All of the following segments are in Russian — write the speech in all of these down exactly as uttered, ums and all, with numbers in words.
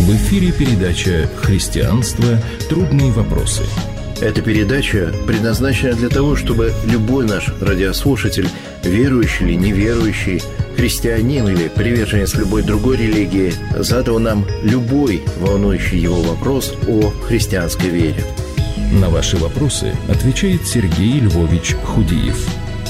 В эфире передача «Христианство. Трудные вопросы». Эта передача предназначена для того, чтобы любой наш радиослушатель, верующий или неверующий, христианин или приверженец любой другой религии, задал нам любой волнующий его вопрос о христианской вере. На ваши вопросы отвечает Сергей Львович Худиев.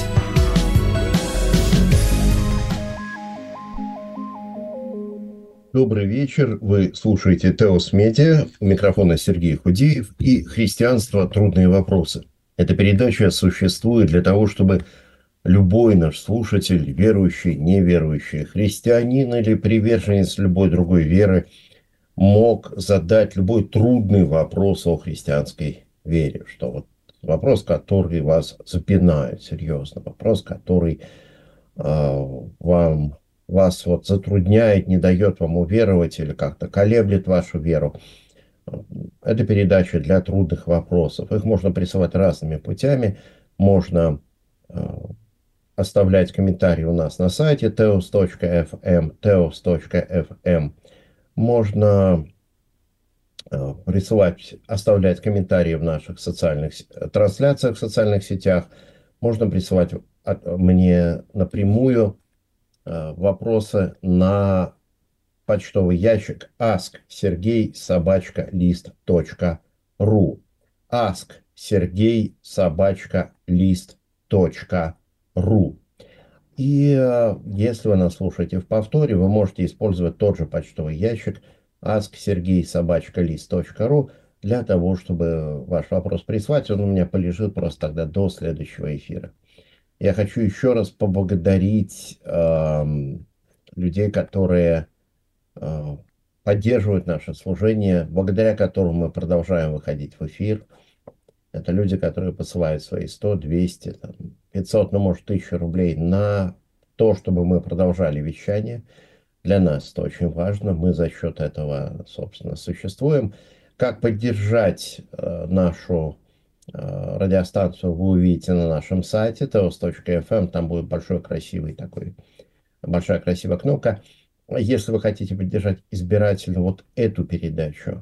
Добрый вечер. Вы слушаете Теос Медиа. У микрофона Сергей Худиев и «Христианство. Трудные вопросы». Эта передача существует для того, чтобы любой наш слушатель, верующий, неверующий, христианин или приверженец любой другой веры, мог задать любой трудный вопрос о христианской вере. Что вот вопрос, который вас запинает серьезно, вопрос, который э, вам... вас вот затрудняет, не дает вам уверовать или как-то колеблет вашу веру. Это передача для трудных вопросов. Их можно присылать разными путями. Можно э, оставлять комментарии у нас на сайте теос точка эф эм, теос точка эф эм. Можно э, присылать, оставлять комментарии в наших социальных трансляциях в социальных сетях. Можно присылать от, мне напрямую вопросы на почтовый ящик ask sergey собака лист точка ру. ask sergey собака лист точка ру. И э, если вы нас слушаете в повторе, вы можете использовать тот же почтовый ящик ask sergey собака лист точка ру для того, чтобы ваш вопрос прислать. Он у меня полежит просто тогда до следующего эфира. Я хочу еще раз поблагодарить э, людей, которые э, поддерживают наше служение, благодаря которым мы продолжаем выходить в эфир. Это люди, которые посылают свои сто, двести, там, пятьсот, ну, может, тысячу рублей на то, чтобы мы продолжали вещание. Для нас это очень важно. Мы за счет этого, собственно, существуем. Как поддержать э, нашу радиостанцию вы увидите на нашем сайте теос точка эф эм. Там будет большой красивый такой, большая красивая кнопка. Если вы хотите поддержать избирательно вот эту передачу,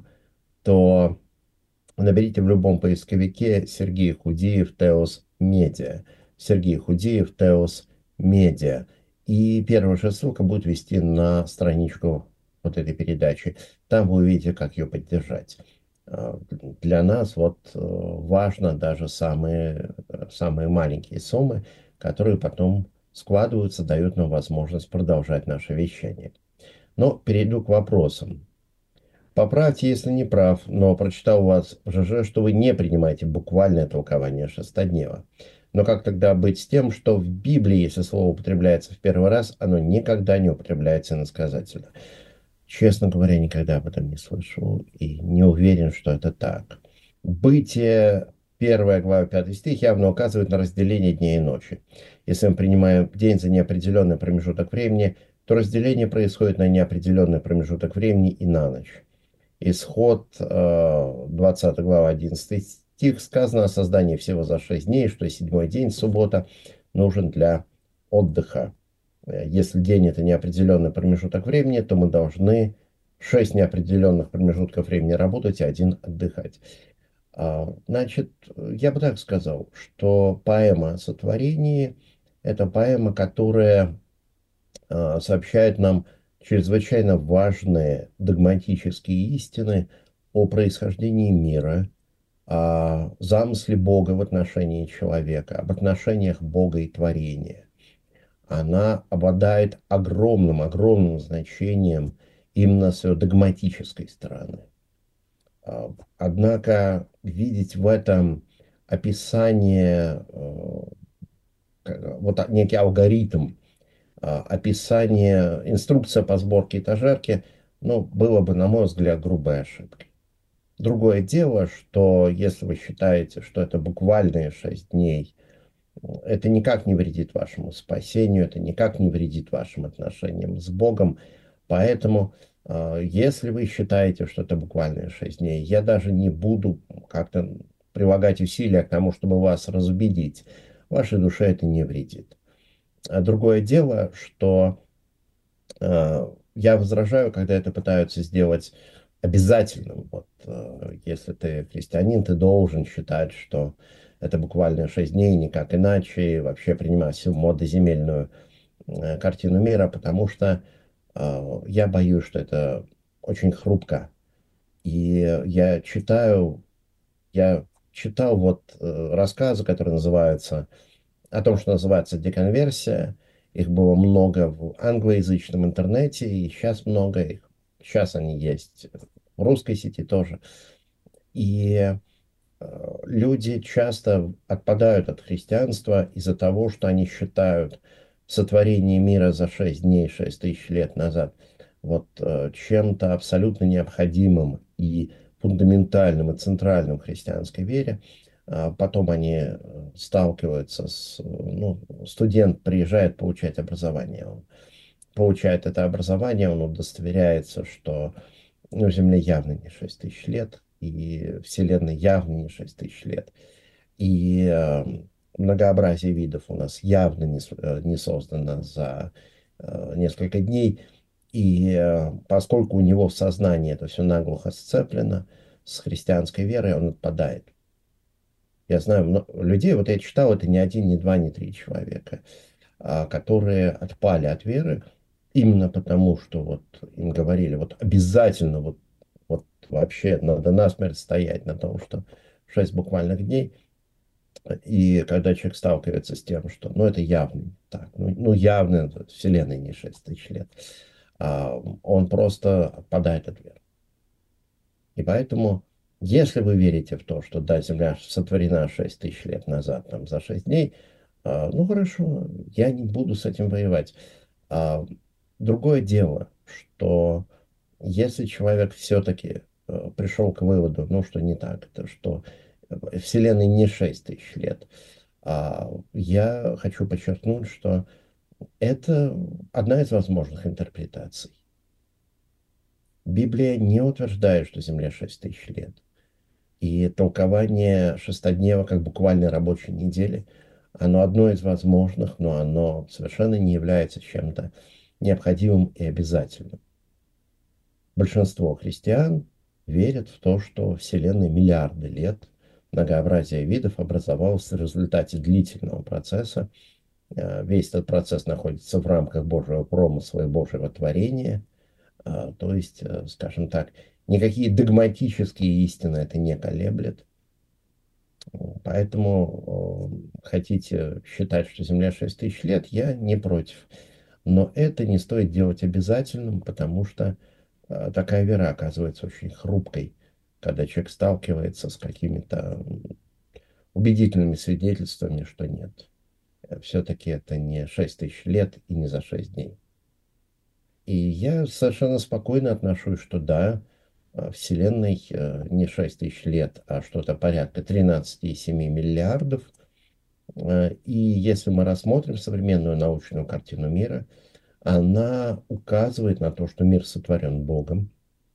то наберите в любом поисковике Сергей Худиев Теос Медиа. Сергей Худиев Теос Медиа. И первая же ссылка будет вести на страничку вот этой передачи. Там вы увидите, как ее поддержать. Для нас вот важно даже самые, самые маленькие суммы, которые потом складываются, дают нам возможность продолжать наше вещание. Но перейду к вопросам. Поправьте, если не прав, но прочитал у вас в ЖЖ, что вы не принимаете буквальное толкование шестоднева. Но как тогда быть с тем, что в Библии, если слово употребляется в первый раз, оно никогда не употребляется иносказательно? Честно говоря, никогда об этом не слышал и не уверен, что это так. Бытие, первая глава, пятый стих, явно указывает на разделение дня и ночи. Если мы принимаем день за неопределенный промежуток времени, то разделение происходит на неопределенный промежуток времени и на ночь. Исход, двадцатая глава, одиннадцатый стих, сказано о создании всего за шесть дней, что седьмой день, суббота, нужен для отдыха. Если день – это неопределенный промежуток времени, то мы должны шесть неопределенных промежутков времени работать и один отдыхать. Значит, я бы так сказал, что поэма о сотворении – это поэма, которая сообщает нам чрезвычайно важные догматические истины о происхождении мира, о замысле Бога в отношении человека, об отношениях Бога и творения. Она обладает огромным, огромным значением именно с ее догматической стороны. Однако видеть в этом описание, вот некий алгоритм, описание, инструкция по сборке этажерки, ну, было бы, на мой взгляд, грубой ошибкой. Другое дело, что если вы считаете, что это буквальные шесть дней, это никак не вредит вашему спасению, это никак не вредит вашим отношениям с Богом. Поэтому, если вы считаете, что это буквально шесть дней, я даже не буду как-то прилагать усилия к тому, чтобы вас разубедить. Вашей душе это не вредит. А другое дело, что я возражаю, когда это пытаются сделать обязательным. Вот, э, если ты христианин, ты должен считать, что это буквально шесть дней, никак иначе, и вообще принимать всю модоземельную э, картину мира, потому что э, я боюсь, что это очень хрупко. И я читаю, я читал вот э, рассказы, которые называются, о том, что называется деконверсия. Их было много в англоязычном интернете, и сейчас много их. Сейчас они есть в русской сети тоже. И э, люди часто отпадают от христианства из-за того, что они считают сотворение мира за шесть дней, шесть тысяч лет назад, вот э, чем-то абсолютно необходимым и фундаментальным и центральным в христианской вере. А потом они э, сталкиваются с... э, Ну, студент приезжает получать образование. Он получает это образование, он удостоверяется, что ну, Земле явно не шесть тысяч лет, и Вселенной явно не шесть тысяч лет. И э, многообразие видов у нас явно не, с- э, не создано за э, несколько дней. И э, поскольку у него в сознании это все наглухо сцеплено с христианской верой, он отпадает. Я знаю мно- людей, вот я читал, это не один, не два, не три человека, а, которые отпали от веры именно потому, что вот им говорили, вот обязательно вот, вот вообще надо насмерть стоять на том, что шесть буквальных дней. И когда человек сталкивается с тем, что ну, это явно не так, ну, ну явно это Вселенная не шесть тысяч лет, а, он просто отпадает от веры. И поэтому, если вы верите в то, что да, Земля сотворена шесть тысяч лет назад, там, за шесть дней, а, ну хорошо, я не буду с этим воевать. А, другое дело, что если человек все-таки э, пришел к выводу, ну, что не так, то что э, Вселенной не шесть тысяч лет, а, я хочу подчеркнуть, что это одна из возможных интерпретаций. Библия не утверждает, что Земле шесть тысяч лет. И толкование шестоднева как буквальной рабочей недели, оно одно из возможных, но оно совершенно не является чем-то необходимым и обязательным. Большинство христиан верят в то, что Вселенная миллиарды лет, многообразие видов образовалось в результате длительного процесса. Э, Весь этот процесс находится в рамках Божьего промысла и Божьего творения. А, То есть, э, скажем так, никакие догматические истины это не колеблет. Поэтому э, хотите считать, что Земля шесть тысяч лет, я не против. Но это не стоит делать обязательным, потому что э, такая вера оказывается очень хрупкой, когда человек сталкивается с какими-то м, убедительными свидетельствами, что нет. Все-таки это не шесть тысяч лет и не за шесть дней. И я совершенно спокойно отношусь, что да, э, Вселенной э, не шесть тысяч лет, а что-то порядка тринадцать целых семь миллиардов. Э, И если мы рассмотрим современную научную картину мира, она указывает на то, что мир сотворен Богом,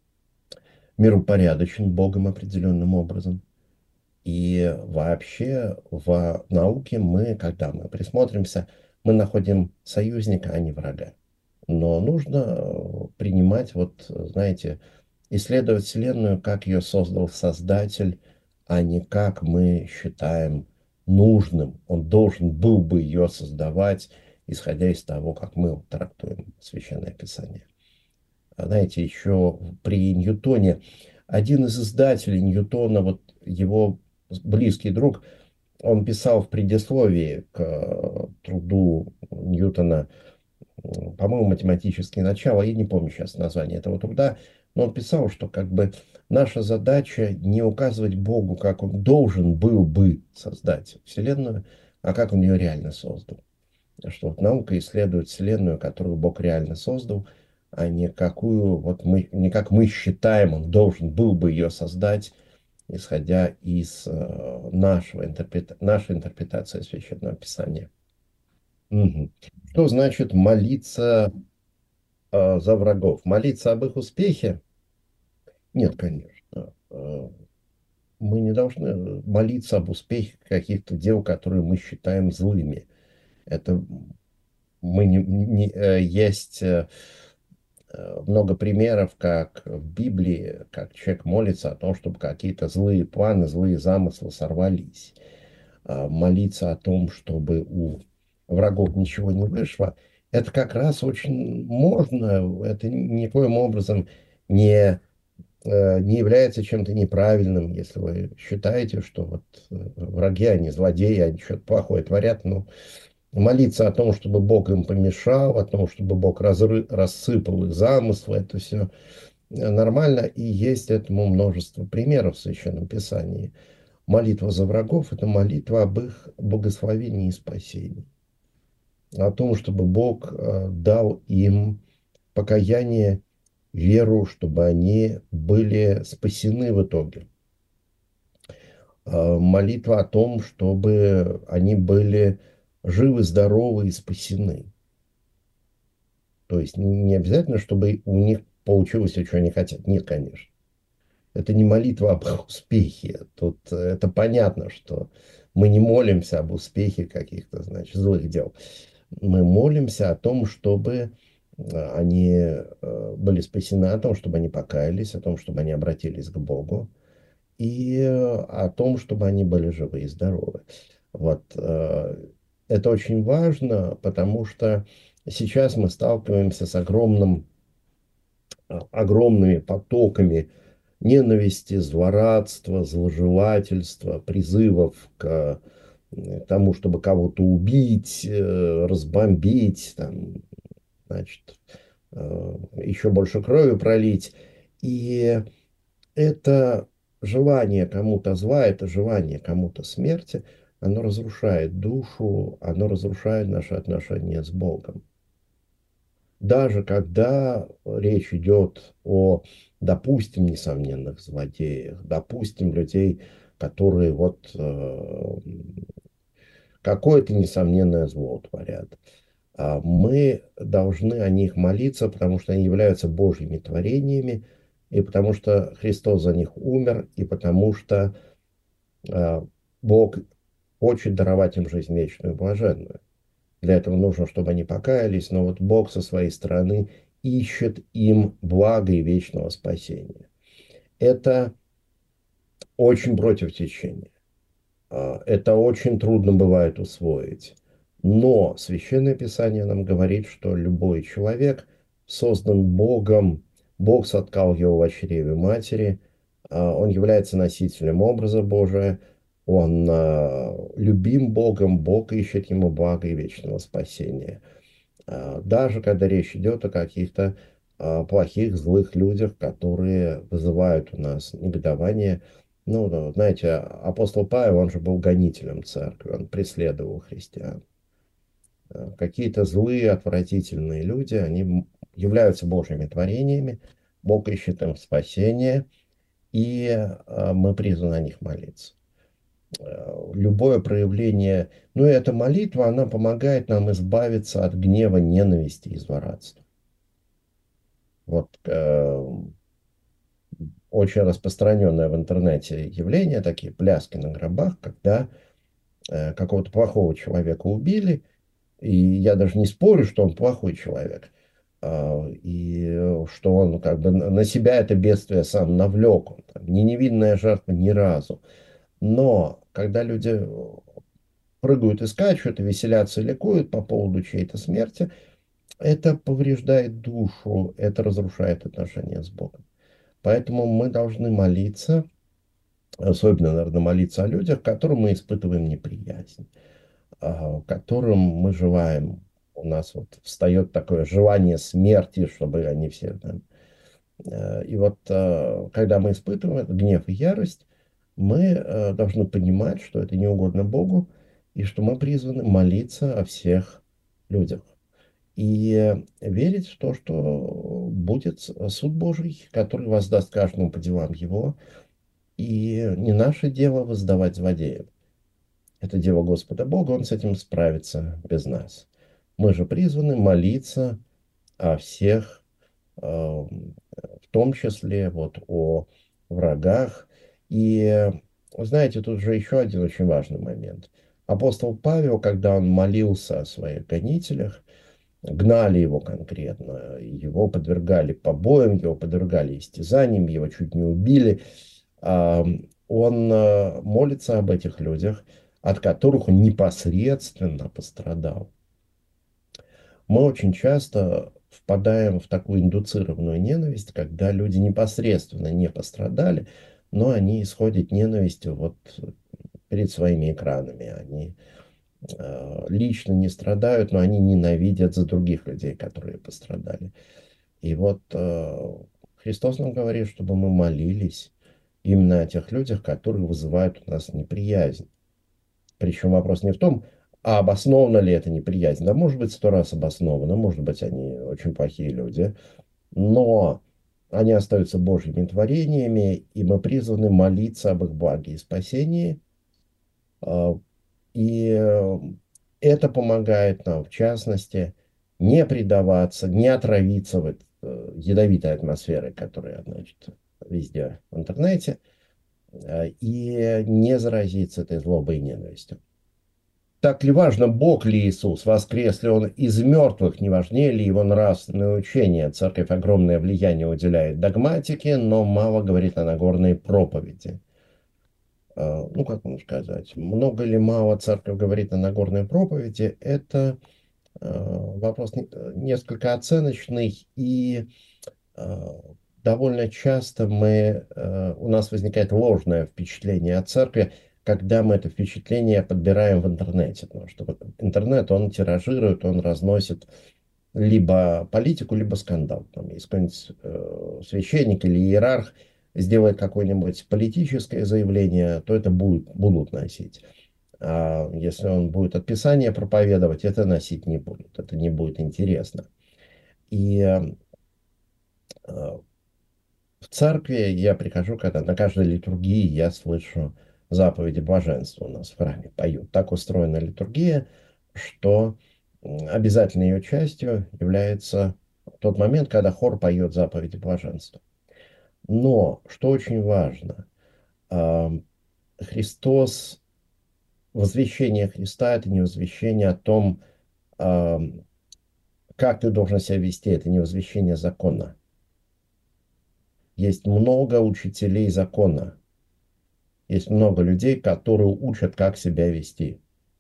мир упорядочен Богом определенным образом. И вообще в науке мы, когда мы присмотримся, мы находим союзника, а не врага. Но нужно э, принимать, вот, знаете, исследовать Вселенную, как ее создал Создатель, а не как мы считаем нужным. Он должен был бы ее создавать, исходя из того, как мы трактуем Священное Писание. А знаете, еще при Ньютоне один из издателей Ньютона, вот его близкий друг, он писал в предисловии к э, труду Ньютона, по-моему, математические начала, я не помню сейчас название этого труда, но он писал, что как бы наша задача не указывать Богу, как он должен был бы создать Вселенную, а как он ее реально создал. Что вот наука исследует Вселенную, которую Бог реально создал, а не какую вот мы, не как мы считаем, он должен был бы ее создать, исходя из э, нашего интерпрета- нашей интерпретации Священного Писания. Мгм. Что значит молиться э, за врагов? Молиться об их успехе? Нет, конечно. Э, Мы не должны молиться об успехе каких-то дел, которые мы считаем злыми. Это мы не, не- э, есть э, э, много примеров, как в Библии, как человек молится о том, чтобы какие-то злые планы, злые замыслы сорвались. А, молиться о том, чтобы у врагов ничего не вышло, это как раз очень можно, это никоим образом не, э, не является чем-то неправильным, если вы считаете, что вот э, враги, они злодеи, они что-то плохое творят, но молиться о том, чтобы Бог им помешал, о том, чтобы Бог разры, рассыпал их замыслы, это все нормально, и есть этому множество примеров в Священном Писании. Молитва за врагов – это молитва об их благословении и спасении. О том, чтобы Бог э, дал им покаяние, веру, чтобы они были спасены в итоге. Э, Молитва о том, чтобы они были живы, здоровы и спасены. То есть не обязательно, чтобы у них получилось все, что они хотят. Нет, конечно. Это не молитва об успехе. Тут э, это понятно, что мы не молимся об успехе каких-то, значит, злых дел. Мы молимся о том, чтобы э, они э, были спасены, о том, чтобы они покаялись, о том, чтобы они обратились к Богу, и э, о том, чтобы они были живы и здоровы. Вот. э, Это очень важно, потому что сейчас мы сталкиваемся с огромным, э, огромными потоками ненависти, злорадства, зложелательства, призывов к э, тому, чтобы кого-то убить, э, разбомбить, там, значит, э, еще больше крови пролить. И это желание кому-то зла, это желание кому-то смерти, оно разрушает душу, оно разрушает наши отношения с Богом. Даже когда речь идет о, допустим, несомненных злодеях, допустим, людей, которые вот э, какое-то несомненное зло творят, а мы должны о них молиться, потому что они являются Божьими творениями, и потому что Христос за них умер, и потому что э, Бог хочет даровать им жизнь вечную и блаженную. Для этого нужно, чтобы они покаялись, но вот Бог со своей стороны ищет им благо и вечного спасения. Это очень против течения. А, Это очень трудно бывает усвоить. Но Священное Писание нам говорит, что любой человек создан Богом, Бог соткал его в чреве матери, а, он является носителем образа Божия, он а, любим Богом, Бог ищет ему благо и вечного спасения. А, Даже когда речь идет о каких-то а, плохих, злых людях, которые вызывают у нас негодование. Ну, да, знаете, апостол Павел, он же был гонителем церкви, он преследовал христиан. А, Какие-то злые, отвратительные люди, они м- являются Божьими творениями, Бог ищет им спасение, и а, мы призваны о них молиться. А, Любое проявление, ну и эта молитва, она помогает нам избавиться от гнева, ненависти и злорадства. Вот э, очень распространенное в интернете явление, такие пляски на гробах, когда э, какого-то плохого человека убили, и я даже не спорю, что он плохой человек, а, и э, что он как бы на на себя это бедствие сам навлек, он там не невинная жертва ни разу. Но когда люди прыгают и скачут, и веселятся и ликуют по поводу чьей-то смерти, это повреждает душу, это разрушает отношения с Богом. Поэтому мы должны молиться, особенно, наверное, молиться о людях, к которым мы испытываем неприязнь, а, которым мы желаем. У нас вот встает такое желание смерти, чтобы они все там. э, И вот э, когда мы испытываем этот гнев и ярость, мы э, должны понимать, что это не угодно Богу, и что мы призваны молиться о всех людях. И верить в то, что будет суд Божий, который воздаст каждому по делам его, и не наше дело воздавать злодеям. Это дело Господа Бога, Он с этим справится без нас. Мы же призваны молиться о всех, э, в том числе вот о врагах. И знаете, тут же еще один очень важный момент. Апостол Павел, когда он молился о своих гонителях, гнали его конкретно, его подвергали побоям, его подвергали истязаниям, его чуть не убили. А, Он э, молится об этих людях, от которых он непосредственно пострадал. Мы очень часто впадаем в такую индуцированную ненависть, когда люди непосредственно не пострадали, но они исходят ненавистью вот перед своими экранами. Они э, лично не страдают, но они ненавидят за других людей, которые пострадали. И вот э, Христос нам говорит, чтобы мы молились именно о тех людях, которые вызывают у нас неприязнь. Причем вопрос не в том, а обоснована ли эта неприязнь. Да, может быть, сто раз обоснована, может быть, они очень плохие люди, но они остаются Божьими творениями, и мы призваны молиться об их благе и спасении. А, И э, это помогает нам, в частности, не предаваться, не отравиться в этой э, ядовитой атмосфере, которая, значит, везде в интернете, э, и не заразиться этой злобой и ненавистью. Так ли важно, Бог ли Иисус, воскрес ли Он из мертвых, не важнее ли Его нравственное учение? Церковь огромное влияние уделяет догматике, но мало говорит о Нагорной проповеди. А, Ну, как можно сказать, много ли мало церковь говорит о Нагорной проповеди, это а, вопрос не- несколько оценочный, и а, довольно часто мы, а, у нас возникает ложное впечатление о церкви, когда мы это впечатление подбираем в интернете. Потому что вот интернет, он тиражирует, он разносит либо политику, либо скандал. Там есть какой-нибудь э, священник или иерарх сделает какое-нибудь политическое заявление, то это будет, будут носить. А если он будет от Писания проповедовать, это носить не будут. Это не будет интересно. И э, в церкви я прихожу, когда на каждой литургии я слышу заповеди блаженства. У нас в храме поют. Так устроена литургия, что м, обязательной ее частью является тот момент, когда хор поет заповеди блаженства. Но, что очень важно, а, Христос, возвещение Христа — это не возвещение о том, а, как ты должен себя вести, это не возвещение закона. Есть много учителей закона. Есть много людей, которые учат, как себя вести.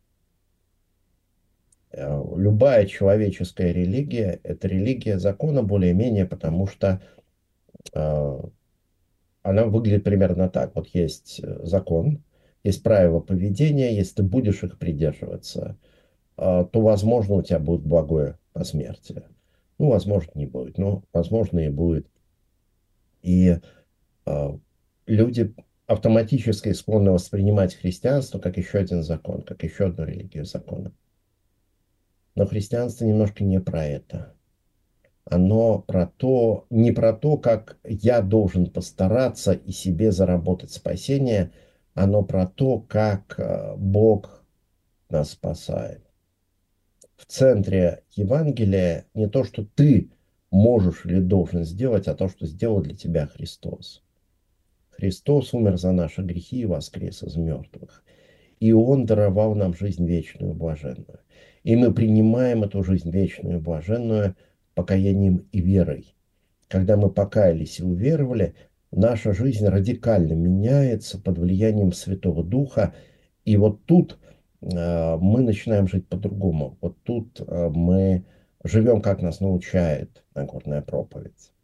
Э, Любая человеческая религия — это религия закона более-менее, потому что э, она выглядит примерно так. Вот есть э, закон, есть правила поведения, если ты будешь их придерживаться, э, то, возможно, у тебя будет благое посмертие. Ну, возможно, не будет, но, возможно, и будет. И э, люди автоматически склонны воспринимать христианство как еще один закон, как еще одну религию закона. Но христианство немножко не про это. Оно про то, не про то, как я должен постараться и себе заработать спасение, оно про то, как э, Бог нас спасает. В центре Евангелия не то, что ты можешь или должен сделать, а то, что сделал для тебя Христос. Христос умер за наши грехи и воскрес из мертвых. И Он даровал нам жизнь вечную, блаженную. И мы принимаем эту жизнь вечную, блаженную покаянием и верой. Когда мы покаялись и уверовали, наша жизнь радикально меняется под влиянием Святого Духа. И вот тут э, мы начинаем жить по-другому. Вот тут э, мы живем, как нас научает Нагорная проповедь.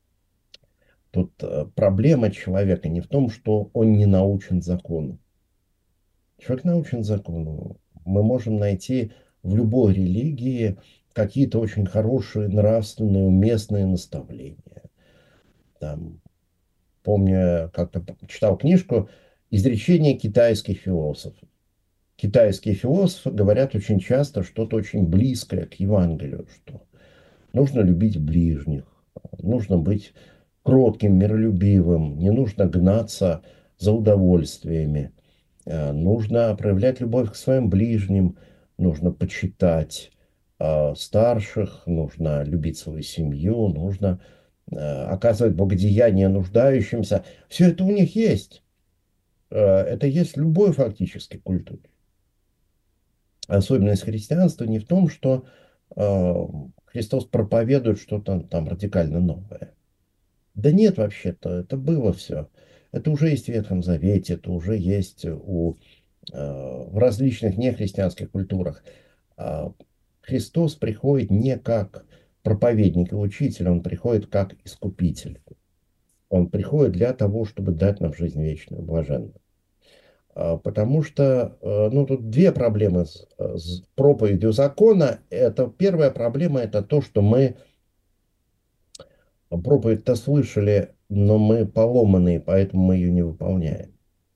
Тут э, проблема человека не в том, что он не научен закону. Человек научен закону. Мы можем найти в любой религии какие-то очень хорошие, нравственные, уместные наставления. Там, помню, я как-то читал книжку «Изречения китайских философов». Китайские философы говорят очень часто что-то очень близкое к Евангелию, что нужно любить ближних, нужно быть кротким, миролюбивым, не нужно гнаться за удовольствиями. Э, Нужно проявлять любовь к своим ближним, нужно почитать э, старших, нужно любить свою семью, нужно э, оказывать благодеяние нуждающимся. Все это у них есть. Э, Это есть в любой фактически культуре. Особенность христианства не в том, что э, Христос проповедует что-то там радикально новое. Да нет, вообще-то, это было все. Это уже есть в Ветхом Завете, это уже есть у, э, в различных нехристианских культурах. А Христос приходит не как проповедник и учитель, он приходит как искупитель. Он приходит для того, чтобы дать нам жизнь вечную, блаженную. А, Потому что, э, ну, тут две проблемы с, э, с проповедью закона. Это первая проблема, это то, что мы проповедь-то слышали, но мы поломанные, поэтому мы ее не выполняем.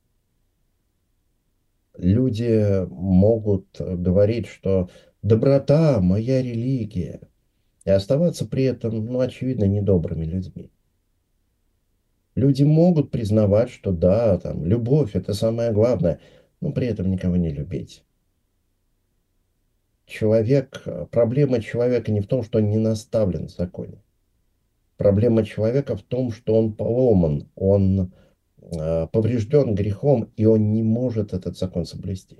Люди могут говорить, что доброта– моя религия, и оставаться при этом, ну, очевидно, недобрыми людьми. Люди могут признавать, что да, там, любовь– это самое главное, но при этом никого не любить. Человек, проблема человека не в том, что он не наставлен в законе. Проблема человека в том, что он поломан, он э, поврежден грехом, и он не может этот закон соблюсти.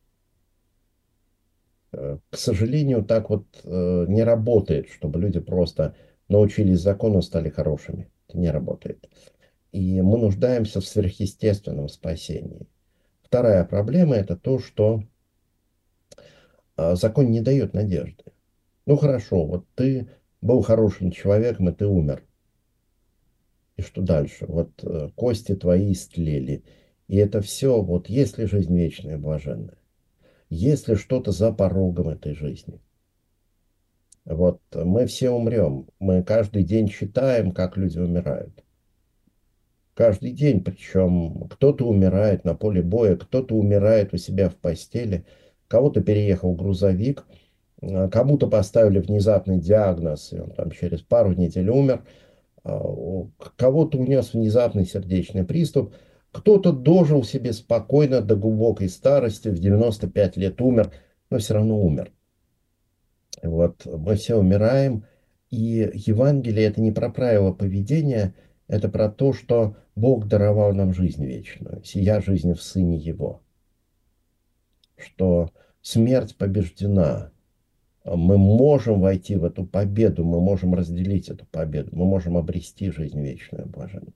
Э, К сожалению, так вот э, не работает, чтобы люди просто научились закону, стали хорошими. Это не работает. И мы нуждаемся в сверхъестественном спасении. Вторая проблема– это то, что э, закон не дает надежды. Ну хорошо, вот ты был хорошим человеком, и ты умер. И что дальше? Вот э, кости твои истлели. И это все, вот есть ли жизнь вечная и блаженная? Есть ли что-то за порогом этой жизни? Вот э, мы все умрем. Мы каждый день читаем, как люди умирают. Каждый день, причем кто-то умирает на поле боя, кто-то умирает у себя в постели, кого-то переехал грузовик, э, кому-то поставили внезапный диагноз, и он там через пару недель умер. А, у- Кого-то унес внезапный сердечный приступ, кто-то дожил себе спокойно до глубокой старости, в девяносто пять лет умер, но все равно умер. Вот мы все умираем, и Евангелие это не про правила поведения, это про то, что Бог даровал нам жизнь вечную, сия жизнь в Сыне Его, что смерть побеждена, мы можем войти в эту победу, мы можем разделить эту победу, мы можем обрести жизнь вечную, блаженную.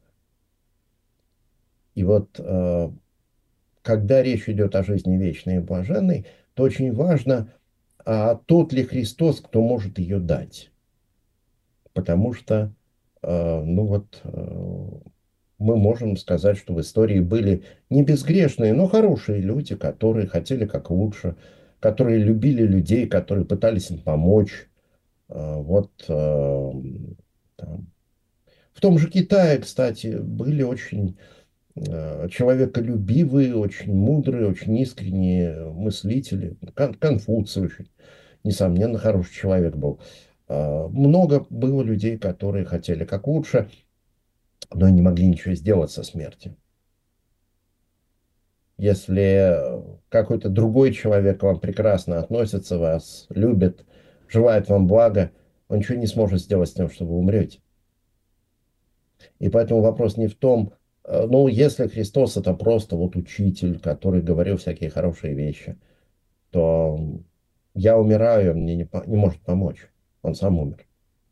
И вот э, когда речь идет о жизни вечной и блаженной, то очень важно, а тот ли Христос, кто может ее дать. Потому что, э, ну вот, э, мы можем сказать, что в истории были не безгрешные, но хорошие люди, которые хотели как лучше, которые любили людей, которые пытались им помочь. Э, вот э, там. В том же Китае, кстати, были очень э, человеколюбивые, очень мудрые, очень искренние мыслители. Кон- Конфуций очень, несомненно, хороший человек был. А, Много было людей, которые хотели как лучше, но не могли ничего сделать со смертью. Если какой-то другой человек к вам прекрасно относится, вас любит, желает вам блага, он ничего не сможет сделать с тем, что вы умрете. И поэтому вопрос не в том, э, ну, если Христос это просто вот учитель, который говорил всякие хорошие вещи, то я умираю, мне не, по- не может помочь. Он сам умер.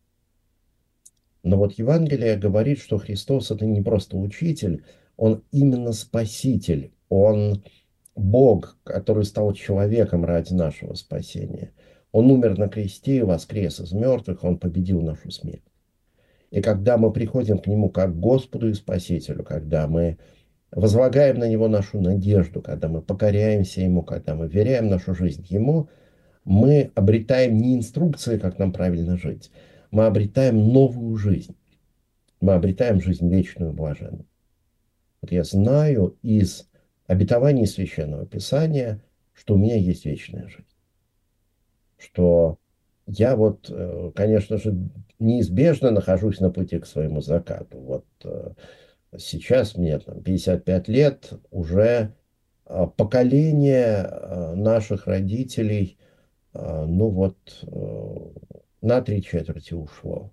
Но вот Евангелие говорит, что Христос это не просто учитель, он именно спаситель. Он Бог, который стал человеком ради нашего спасения. Он умер на кресте и воскрес из мертвых, он победил нашу смерть. И когда мы приходим к Нему как к Господу и Спасителю, когда мы возлагаем на Него нашу надежду, когда мы покоряемся Ему, когда мы веряем нашу жизнь Ему, мы обретаем не инструкции, как нам правильно жить, мы обретаем новую жизнь. Мы обретаем жизнь вечную, блаженную. Вот я знаю из обетований Священного Писания, что у меня есть вечная жизнь. Что я вот, э, конечно же, неизбежно нахожусь на пути к своему закату. Вот э, сейчас мне там пятьдесят пять лет, уже э, поколение э, наших родителей, э, ну вот, э, на три четверти ушло.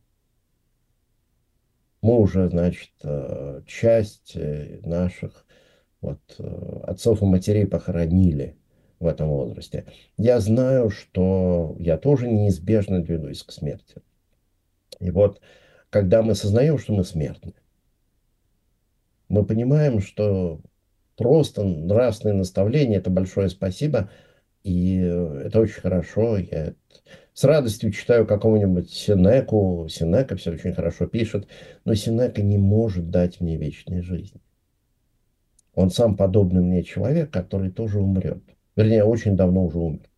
Мы уже, значит, э, часть э, наших вот, э, отцов и матерей похоронили. в этом возрасте, я знаю, что я тоже неизбежно двигаюсь к смерти. И вот, когда мы сознаем, что мы смертны, мы понимаем, что просто нравственное наставление — это большое спасибо, и э, это очень хорошо. Я с радостью читаю какого-нибудь Сенеку. Сенека все очень хорошо пишет, но Сенека не может дать мне вечной жизни. Он сам подобный мне человек, который тоже умрет. Вернее, очень давно уже умер.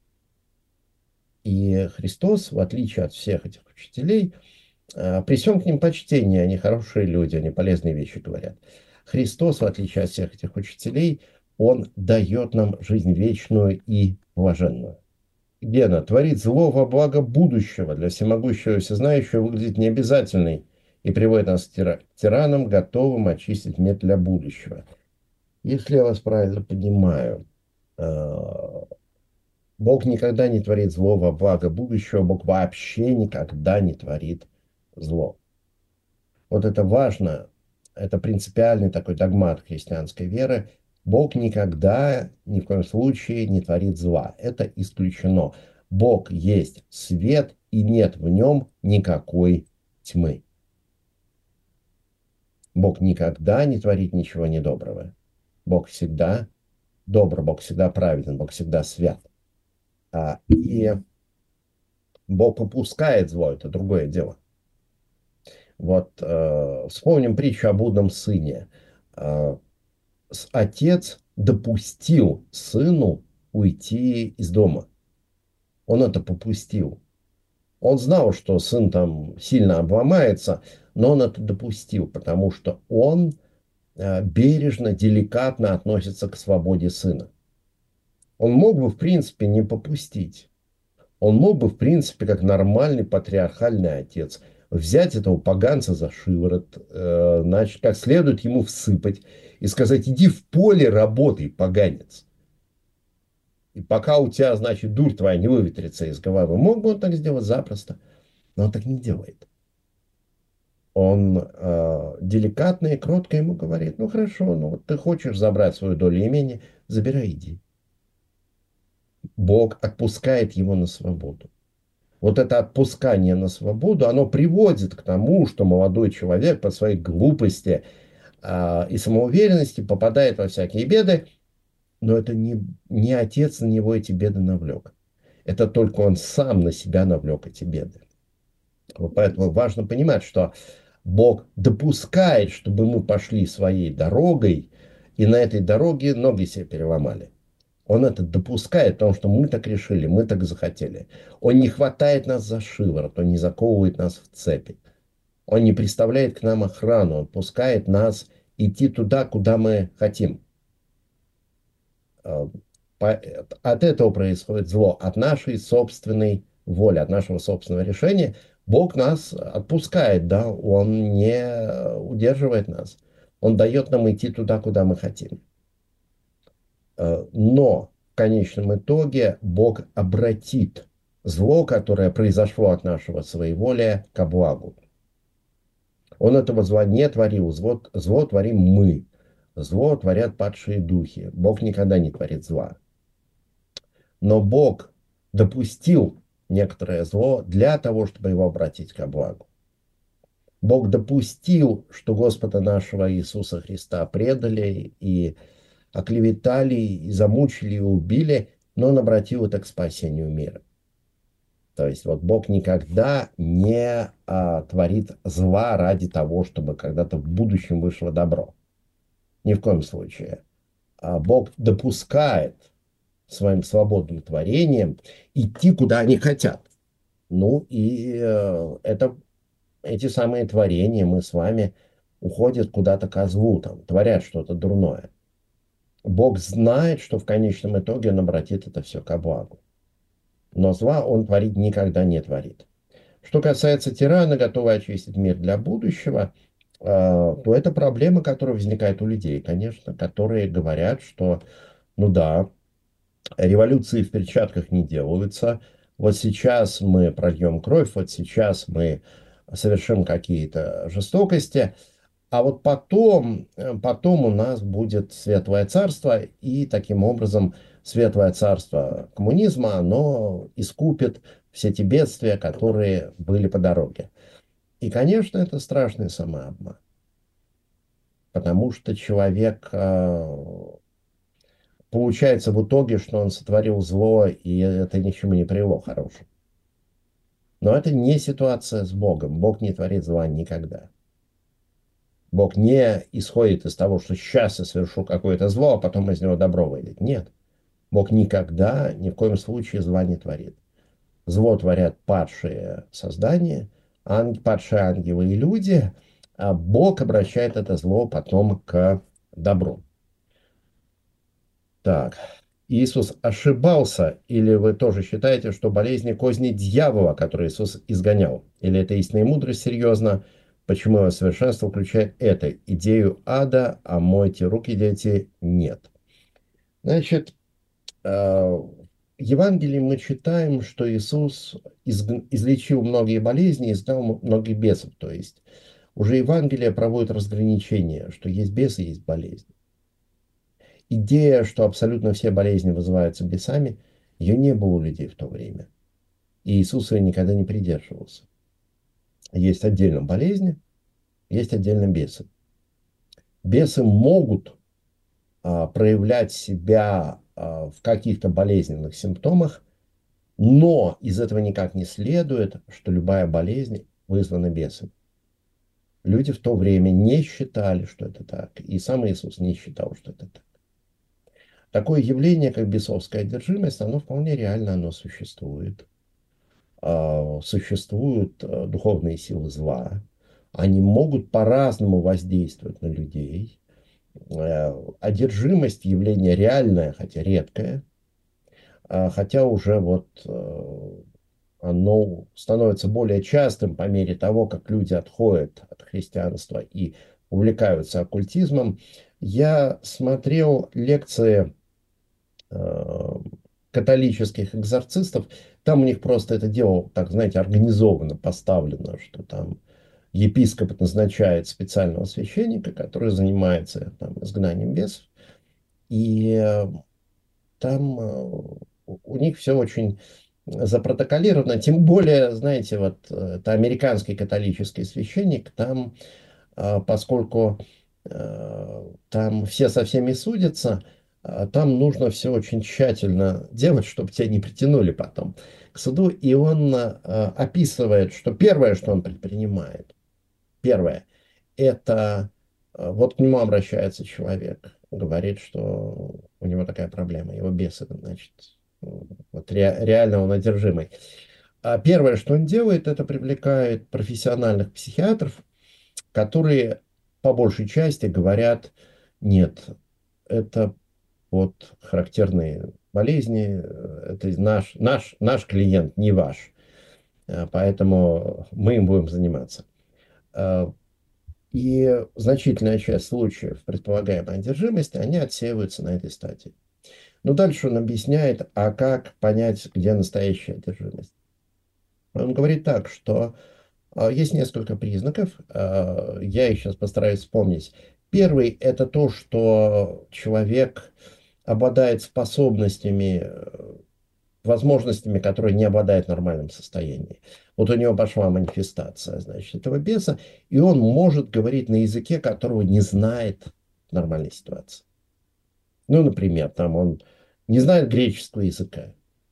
И Христос, в отличие от всех этих учителей, э, при всем к ним почтении, они хорошие люди, они полезные вещи говорят. Христос, в отличие от всех этих учителей, он дает нам жизнь вечную и блаженную. Гена, творить зло во благо будущего для всемогущего и всезнающего выглядит необязательной и приводит нас к тира- тиранам, готовым очистить мир для будущего. Если я вас правильно понимаю, э, Бог никогда не творит зло во благо будущего, Бог вообще никогда не творит зло. Вот это важно, это принципиальный такой догмат христианской веры. Бог никогда, ни в коем случае не творит зла. Это исключено. Бог есть свет, и нет в нем никакой тьмы. Бог никогда не творит ничего недоброго. Бог всегда добр, Бог всегда праведен, Бог всегда свят. А, и Бог попускает зло, это другое дело. Вот э, вспомним притчу о блудном сыне. Э, отец допустил сыну уйти из дома. Он это попустил. Он знал, что сын там сильно обломается, но он это допустил, потому что он э, бережно, деликатно относится к свободе сына. Он мог бы, в принципе, не попустить. Он мог бы, в принципе, как нормальный патриархальный отец, взять этого поганца за шиворот, э, значит, как следует ему всыпать и сказать: иди в поле работай, поганец. И пока у тебя, значит, дурь твоя не выветрится из головы. Мог бы он так сделать запросто, но он так не делает. Он э, деликатно и кротко ему говорит: ну хорошо, ну вот ты хочешь забрать свою долю имени, забирай, иди. Бог отпускает его на свободу. Вот это отпускание на свободу, оно приводит к тому, что молодой человек по своей глупости а, и самоуверенности попадает во всякие беды, но это не, не отец на него эти беды навлек. Это только он сам на себя навлек эти беды. Вот поэтому важно понимать, что Бог допускает, чтобы мы пошли своей дорогой, и на этой дороге ноги себе переломали. Он это допускает, потому что мы так решили, мы так захотели. Он не хватает нас за шиворот, он не заковывает нас в цепи. Он не представляет к нам охрану, он пускает нас идти туда, куда мы хотим. А, от этого происходит зло, от нашей собственной воли, от нашего собственного решения. Бог нас отпускает, да, он не удерживает нас. Он дает нам идти туда, куда мы хотим. Но в конечном итоге Бог обратит зло, которое произошло от нашего своеволия, ко благу. Он этого зла не творил, зло, зло творим мы. Зло творят падшие духи. Бог никогда не творит зла. Но Бог допустил некоторое зло для того, чтобы его обратить ко благу. Бог допустил, что Господа нашего Иисуса Христа предали и оклеветали, и замучили, и убили, но он обратил это к спасению мира. То есть вот Бог никогда не а, творит зла ради того, чтобы когда-то в будущем вышло добро. Ни в коем случае. А Бог допускает своим свободным творением идти, куда они хотят. Ну и э, это, эти самые творения, мы с вами, уходят куда-то ко злу, там, творят что-то дурное. Бог знает, что в конечном итоге он обратит это все ко благу. Но зла он творить никогда не творит. Что касается тирана, готовый очистить мир для будущего, э, то это проблема, которая возникает у людей, конечно, которые говорят, что, ну да, революции в перчатках не делаются. Вот сейчас мы прольем кровь, вот сейчас мы совершим какие-то жестокости, а вот потом, потом у нас будет светлое царство, и таким образом светлое царство коммунизма, оно искупит все те бедствия, которые были по дороге. И, конечно, это страшный самообман, потому что человек, э, получается в итоге, что он сотворил зло, и это ни к чему не привело хорошему. Но это не ситуация с Богом. Бог не творит зла никогда. Бог не исходит из того, что сейчас я совершу какое-то зло, а потом из него добро выйдет. Нет. Бог никогда, ни в коем случае зла не творит. Зло творят падшие создания, ан- падшие ангелы и люди, а Бог обращает это зло потом к добру. Так. Иисус ошибался, или вы тоже считаете, что болезни козни дьявола, который Иисус изгонял? Или это истинная мудрость серьезно? Почему его совершенство включает это? Идею ада, а мойте руки, дети, нет. Значит, э, в Евангелии мы читаем, что Иисус изг- излечил многие болезни, изгнал многих бесов. То есть уже Евангелие проводит разграничение, что есть бесы, есть болезни. Идея, что абсолютно все болезни вызываются бесами, ее не было у людей в то время. И Иисус ее никогда не придерживался. Есть отдельно болезни, есть отдельно бесы. Бесы могут а, проявлять себя а, в каких-то болезненных симптомах, но из этого никак не следует, что любая болезнь вызвана бесом. Люди в то время не считали, что это так. И сам Иисус не считал, что это так. Такое явление, как бесовская одержимость, оно вполне реально, оно существует. А, Существуют а, духовные силы зла. Они могут по-разному воздействовать на людей. Э, Одержимость — явление реальное, хотя редкое. А, Хотя уже вот э, оно становится более частым по мере того, как люди отходят от христианства и увлекаются оккультизмом. Я смотрел лекции э, католических экзорцистов, там у них просто это дело, так знаете, организованно поставлено, что там епископ назначает специального священника, который занимается там изгнанием бесов, и э, там э, у них все очень запротоколировано, тем более, знаете, вот э, это американский католический священник, там, э, поскольку э, там все со всеми судятся, а там нужно все очень тщательно делать, чтобы тебя не притянули потом к суду. И он э, описывает, что первое, что он предпринимает, первое, это э, вот к нему обращается человек, говорит, что у него такая проблема, его бесы, значит, вот ре, реально он одержимый. А первое, что он делает, это привлекает профессиональных психиатров, которые по большей части говорят: нет, это вот характерные болезни, э, это наш, наш, наш клиент, не ваш, Э, поэтому мы им будем заниматься. Э, И значительная часть случаев предполагаемой одержимости, они отсеиваются на этой стадии. Но дальше он объясняет, а как понять, где настоящая одержимость. Он говорит так, что а, есть несколько признаков, а, я их сейчас постараюсь вспомнить. Первый — это то, что человек обладает способностями, э, возможностями, которые не обладает в нормальном состоянии. Вот у него пошла манифестация, значит, этого беса, и он может говорить на языке, которого не знает в нормальной ситуации. Ну, например, там он не знает греческого языка.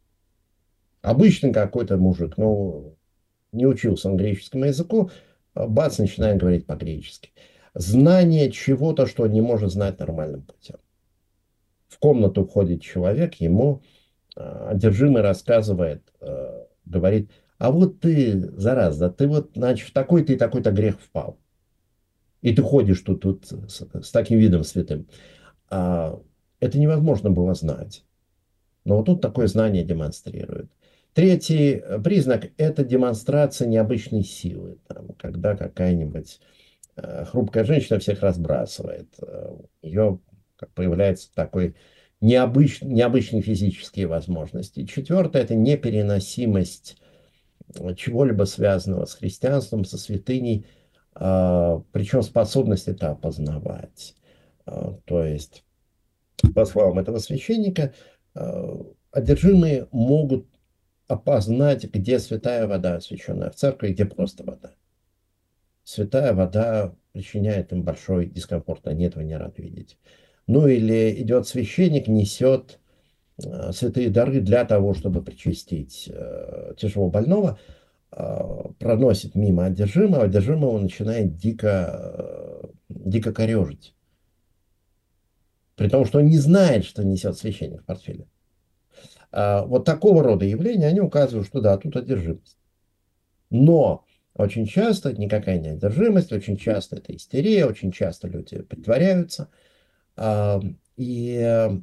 Обычный какой-то мужик, ну, не учился он греческому языку, а бац, начинает говорить по-гречески. Знание чего-то, что он не может знать нормальным путем. В комнату входит человек, ему а, одержимый рассказывает, э, говорит: а вот ты, зараза, ты вот, значит, в такой-то и такой-то грех впал. И ты ходишь тут, тут с, с таким видом святым. А, это невозможно было знать. Но вот тут такое знание демонстрирует. Третий э, признак — это демонстрация необычной силы. Там, когда какая-нибудь э, хрупкая женщина всех разбрасывает. Э, у нее как появляется такой необыч, необычные физические возможности. Четвертое — это непереносимость э, чего-либо связанного с христианством, со святыней, э, причем способность это опознавать. Э, то есть, по словам этого священника, Э, Одержимые могут опознать, где святая вода, освященная в церкви, где просто вода. Святая вода причиняет им большой дискомфорт, они этого не рады видеть. Ну или идет священник, несет э, святые дары для того, чтобы причастить э, тяжело больного, э, проносит мимо одержимого, одержимого начинает дико, э, дико корежить. При том, что он не знает, что несет священник в портфеле. А вот такого рода явления, они указывают, что да, тут одержимость. Но очень часто это никакая не одержимость, очень часто это истерия, очень часто люди притворяются. А, И э,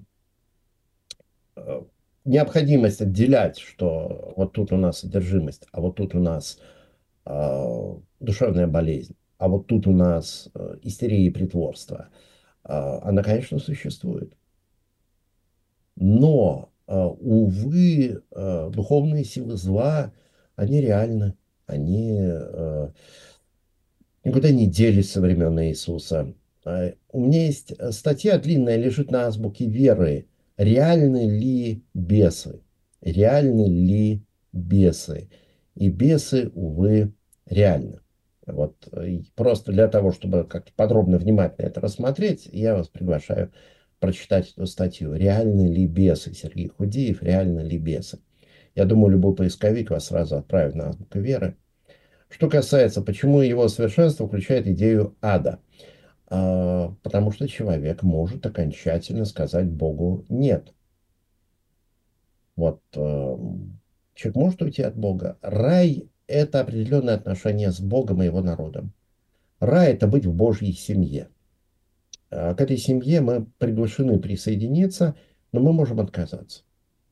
необходимость отделять, что вот тут у нас одержимость, а вот тут у нас а, душевная болезнь, а вот тут у нас э, истерия и притворство, а, она, конечно, существует. Но, э, увы, э, духовные силы зла, они реальны, они э, никуда не делись со времен Иисуса. А, У меня есть э, статья длинная, лежит на азбуке веры. Реальны ли бесы? Реальны ли бесы? И бесы, увы, реальны. Вот э, и просто для того, чтобы как-то подробно, внимательно это рассмотреть, я вас приглашаю прочитать эту статью. Реальны ли бесы? Сергей Худиев. Реальны ли бесы? Я думаю, любой поисковик вас сразу отправит на азбуку веры. Что касается, почему его совершенство включает идею ада. А, потому что человек может окончательно сказать Богу «нет». Вот э, человек может уйти от Бога. Рай — это определенное отношение с Богом и его народом. Рай — это быть в Божьей семье. А к этой семье мы приглашены присоединиться, но мы можем отказаться.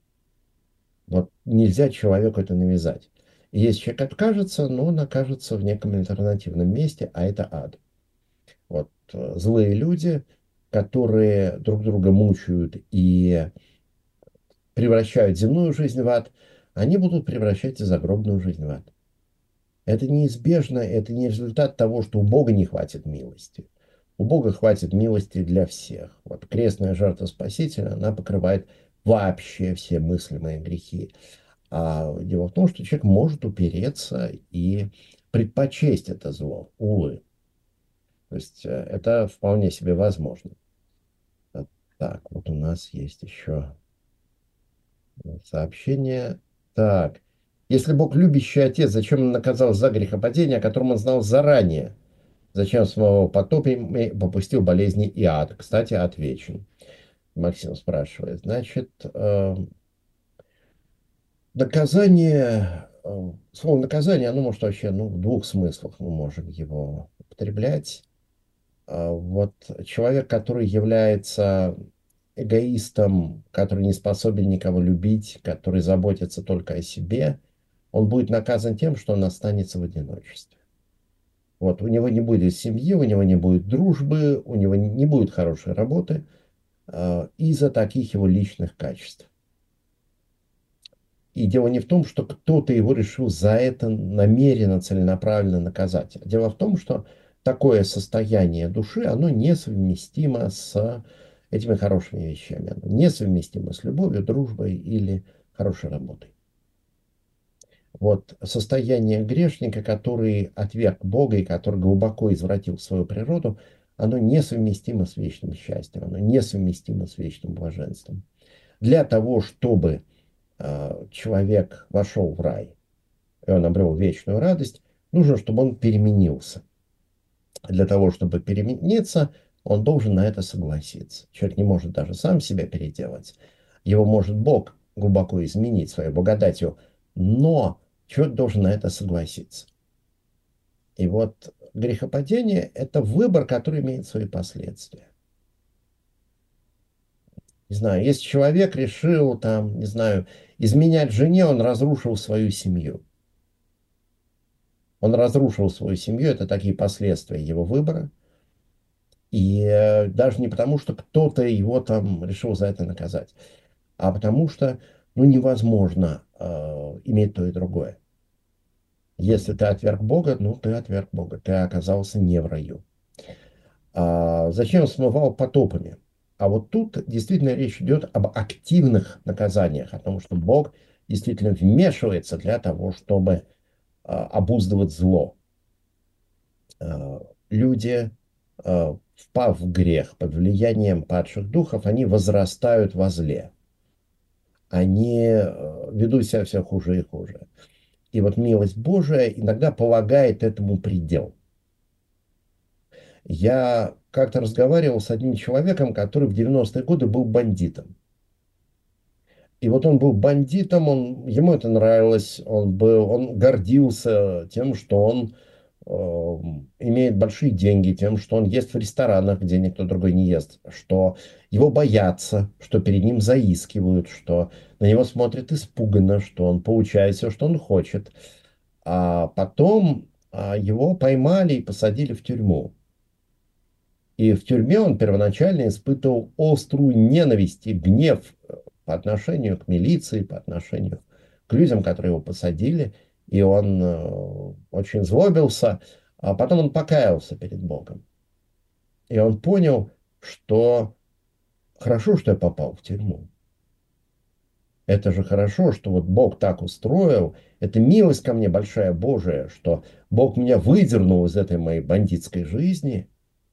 Вот нельзя человеку это навязать. И если человек откажется, но он окажется в неком альтернативном месте, а это ад. Вот э, злые люди, которые друг друга мучают и превращают земную жизнь в ад, они будут превращать и загробную жизнь в ад. Это неизбежно, это не результат того, что у Бога не хватит милости. У Бога хватит милости для всех. Вот крестная жертва Спасителя, она покрывает вообще все мыслимые грехи. А дело в том, что человек может упереться и предпочесть это зло, увы. То есть э, это вполне себе возможно. А, Так, вот у нас есть еще сообщение. Так. Если Бог любящий отец, зачем он наказал за грехопадение, о котором он знал заранее? Зачем самого потопами попустил болезни и ад? Кстати, отвечен. Максим спрашивает. Значит, э, наказание, э, слово наказание, оно может вообще, ну, в двух смыслах мы можем его употреблять. А Вот человек, который является эгоистом, который не способен никого любить, который заботится только о себе, он будет наказан тем, что он останется в одиночестве. Вот, у него не будет семьи, у него не будет дружбы, у него не будет хорошей работы э, из-за таких его личных качеств. И дело не в том, что кто-то его решил за это намеренно, целенаправленно наказать. Дело в том, что такое состояние души, оно несовместимо с этими хорошими вещами. Оно несовместимо с любовью, дружбой или хорошей работой. Вот состояние грешника, который отверг Бога и который глубоко извратил свою природу, оно несовместимо с вечным счастьем, оно несовместимо с вечным блаженством. Для того, чтобы э, человек вошел в рай, и он обрел вечную радость, нужно, чтобы он переменился. Для того, чтобы перемениться, он должен на это согласиться. Человек не может даже сам себя переделать. Его может Бог глубоко изменить своей благодатью, но человек должен на это согласиться. И вот грехопадение — это выбор, который имеет свои последствия. Не знаю, если человек решил, там, не знаю, изменять жене, он разрушил свою семью. Он разрушил свою семью, это такие последствия его выбора. И э, даже не потому, что кто-то его там решил за это наказать, а потому что, ну, невозможно э, иметь то и другое. Если ты отверг Бога, ну, ты отверг Бога, ты оказался не в раю. А зачем смывал потопами? А вот тут действительно речь идет об активных наказаниях, о том, что Бог действительно вмешивается для того, чтобы а, обуздывать зло. А, люди, а, впав в грех под влиянием падших духов, они возрастают во зле. Они а, ведут себя все хуже и хуже. И вот милость Божия иногда полагает этому предел. Я как-то разговаривал с одним человеком, который в девяностые годы был бандитом. И вот он был бандитом, он, ему это нравилось, он, был, он гордился тем, что он э, имеет большие деньги, тем, что он ест в ресторанах, где никто другой не ест, что его боятся, что перед ним заискивают, что на него смотрят испуганно, что он получает все, что он хочет. А потом а, его поймали и посадили в тюрьму. И в тюрьме он первоначально испытывал острую ненависть и гнев э, по отношению к милиции, по отношению к людям, которые его посадили. И он э, очень злобился, а потом он покаялся перед Богом. И он понял, что хорошо, что я попал в тюрьму. Это же хорошо, что вот Бог так устроил. Это милость ко мне большая Божия, что Бог меня выдернул из этой моей бандитской жизни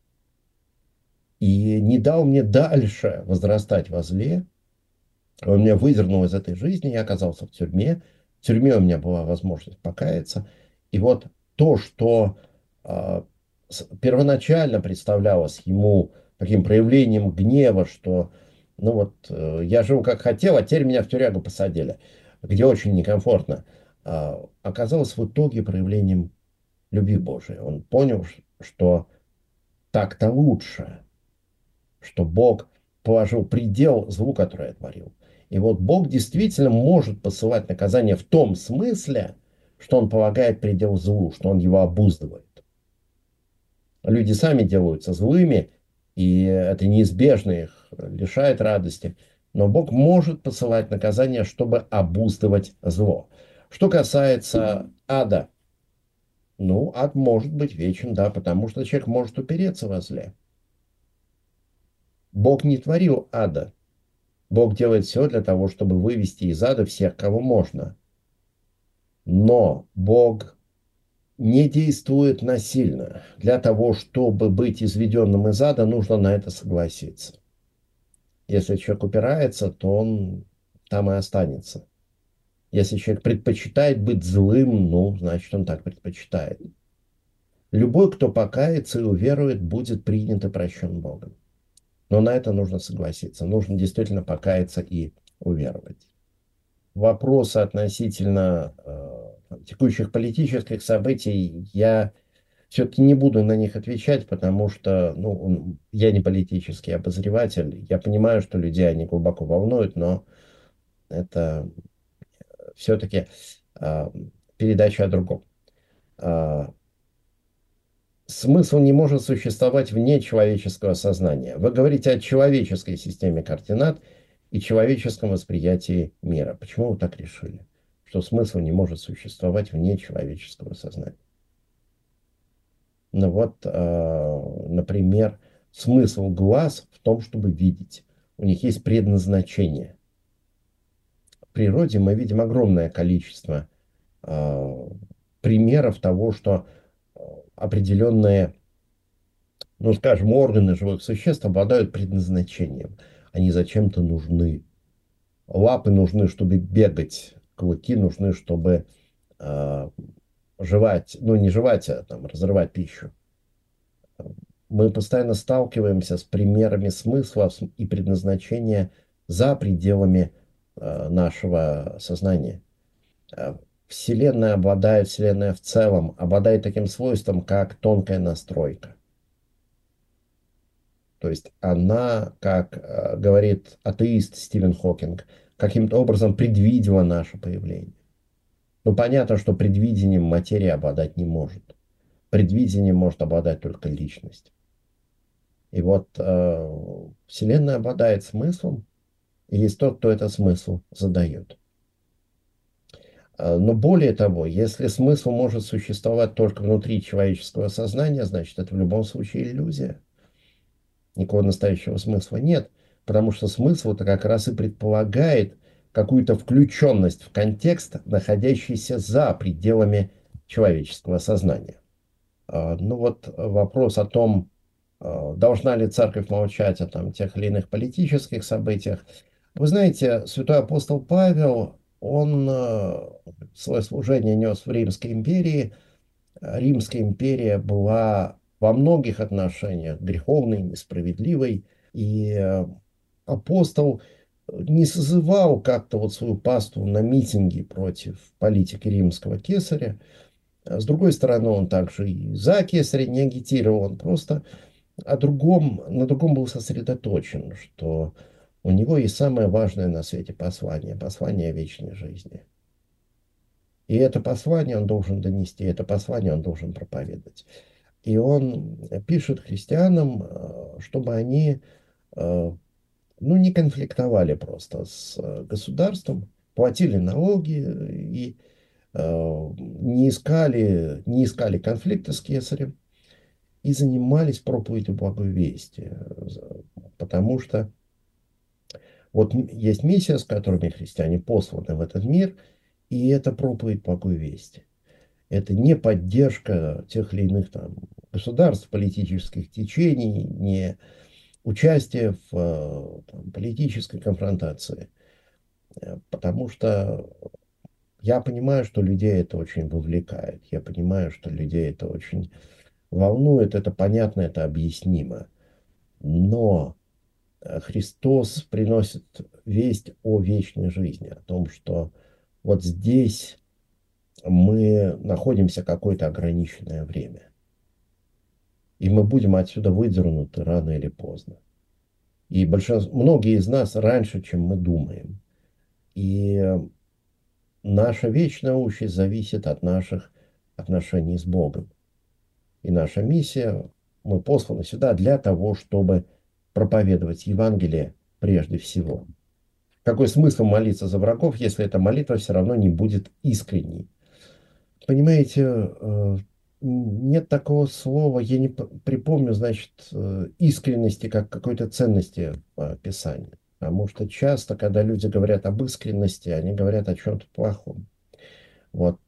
и не дал мне дальше возрастать во зле. Он меня выдернул из этой жизни, я оказался в тюрьме. В тюрьме у меня была возможность покаяться. И вот то, что э, первоначально представлялось ему таким проявлением гнева, что ну вот э, я жил как хотел, а теперь меня в тюрягу посадили, где очень некомфортно, э, оказалось в итоге проявлением любви Божией. Он понял, что так-то лучше, что Бог положил предел злу, которое я творил. И вот Бог действительно может посылать наказание в том смысле, что Он полагает предел злу, что Он его обуздывает. Люди сами делаются злыми, и это неизбежно их лишает радости. Но Бог может посылать наказание, чтобы обуздывать зло. Что касается ада, ну, ад может быть вечен, да, потому что человек может упереться во зле. Бог не творил ада. Бог делает все для того, чтобы вывести из ада всех, кого можно. Но Бог не действует насильно. Для того, чтобы быть изведенным из ада, нужно на это согласиться. Если человек упирается, то он там и останется. Если человек предпочитает быть злым, ну, значит, он так предпочитает. Любой, кто покается и уверует, будет принят и прощен Богом. Но на это нужно согласиться. Нужно действительно покаяться и уверовать. Вопросы относительно э, текущих политических событий, я все-таки не буду на них отвечать, потому что ну, я не политический обозреватель. Я понимаю, что людей они глубоко волнуют, но это все-таки э, передача о другом. Э, смысл не может существовать вне человеческого сознания. Вы говорите о человеческой системе координат и человеческом восприятии мира. Почему вы так решили, что смысл не может существовать вне человеческого сознания? Ну вот, э, например, смысл глаз в том, чтобы видеть. У них есть предназначение. В природе мы видим огромное количество э, примеров того, что э, определенные, ну, скажем, органы живых существ обладают предназначением. Они зачем-то нужны. Лапы нужны, чтобы бегать, клыки нужны, чтобы э, жевать, ну не жевать, а там, разрывать пищу. Мы постоянно сталкиваемся с примерами смысла и предназначения за пределами э, нашего сознания. Э, Вселенная обладает, Вселенная в целом обладает таким свойством, как тонкая настройка. То есть она, как э, говорит атеист Стивен Хокинг, каким-то образом предвидела наше появление. Ну, понятно, что предвидением материя обладать не может. Предвидением может обладать только личность. И вот э, Вселенная обладает смыслом, и есть тот, кто этот смысл задает. Э, но более того, если смысл может существовать только внутри человеческого сознания, значит, это в любом случае иллюзия. никакого настоящего смысла нет, потому что смысл-то как раз и предполагает какую-то включенность в контекст, находящийся за пределами человеческого сознания. Ну вот вопрос о том, должна ли церковь молчать о там, тех или иных политических событиях. Вы знаете, святой апостол Павел, он свое служение нес в Римской империи. Римская империя была во многих отношениях греховной, несправедливой, и апостол не созывал как-то вот свою паству на митинги против политики римского кесаря. С другой стороны, он также и за кесаря не агитировал, он просто о другом, на другом был сосредоточен, что у него есть самое важное на свете послание, послание вечной жизни. И это послание он должен донести, это послание он должен проповедовать. И он пишет христианам, чтобы они ну, не конфликтовали просто с государством, платили налоги и не искали, не искали конфликта с кесарем и занимались проповедью благой вести. Потому что вот есть миссия, с которой христиане посланы в этот мир, и это проповедь благой вести. Это не поддержка тех или иных там, государств, политических течений, не участие в там, политической конфронтации. Потому что я понимаю, что людей это очень вовлекает. Я понимаю, что людей это очень волнует. Это понятно, это объяснимо. Но Христос приносит весть о вечной жизни, о том, что вот здесь мы находимся какое-то ограниченное время. И мы будем отсюда выдернуты рано или поздно. И большинство, многие из нас раньше, чем мы думаем. И наша вечная участь зависит от наших отношений с Богом. И наша миссия, мы посланы сюда для того, чтобы проповедовать Евангелие прежде всего. Какой смысл молиться за врагов, если эта молитва все равно не будет искренней? Понимаете, нет такого слова, я не припомню, значит, искренности как какой-то ценности в Писании. Потому что часто, когда люди говорят об искренности, они говорят о чем-то плохом. Вот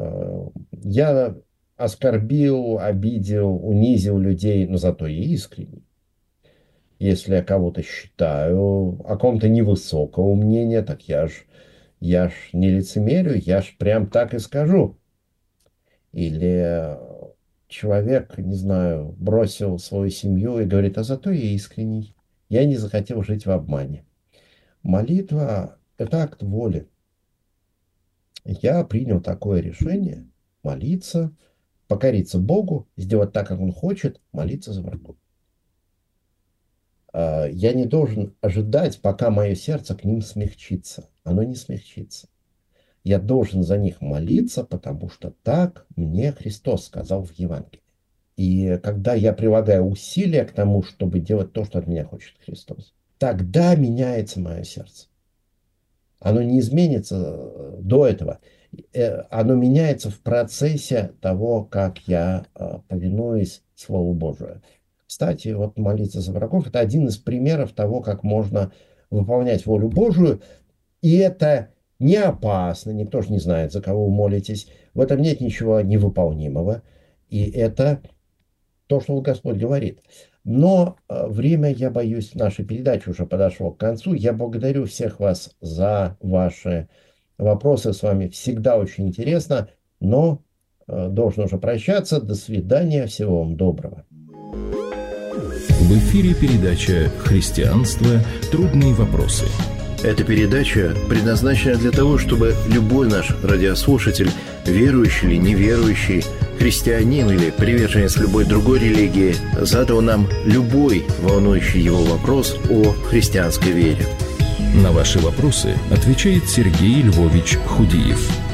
я оскорбил, обидел, унизил людей, но зато я искренний. Если я кого-то считаю, о ком-то невысокого мнения, так я ж, я ж не лицемерю, я ж прям так и скажу. Или человек, не знаю, бросил свою семью и говорит, а зато я искренний, я не захотел жить в обмане. Молитва – это акт воли. Я принял такое решение молиться, покориться Богу, сделать так, как Он хочет, молиться за врагов. Я не должен ожидать, пока мое сердце к ним смягчится. Оно не смягчится. Я должен за них молиться, потому что так мне Христос сказал в Евангелии. И когда я прилагаю усилия к тому, чтобы делать то, что от меня хочет Христос, тогда меняется мое сердце. Оно не изменится до этого. Оно меняется в процессе того, как я повинуюсь Слову Божию. Кстати, вот молиться за врагов – это один из примеров того, как можно выполнять волю Божию. И это не опасно, никто же не знает, за кого вы молитесь. В этом нет ничего невыполнимого. И это то, что Господь говорит. Но время, я боюсь, нашей передачи уже подошло к концу. Я благодарю всех вас за ваши вопросы. С вами всегда очень интересно. Но должен уже прощаться. До свидания. Всего вам доброго. В эфире передача «Христианство. Трудные вопросы». Эта передача предназначена для того, чтобы любой наш радиослушатель, верующий или неверующий, христианин или приверженец любой другой религии, задал нам любой волнующий его вопрос о христианской вере. На ваши вопросы отвечает Сергей Львович Худиев.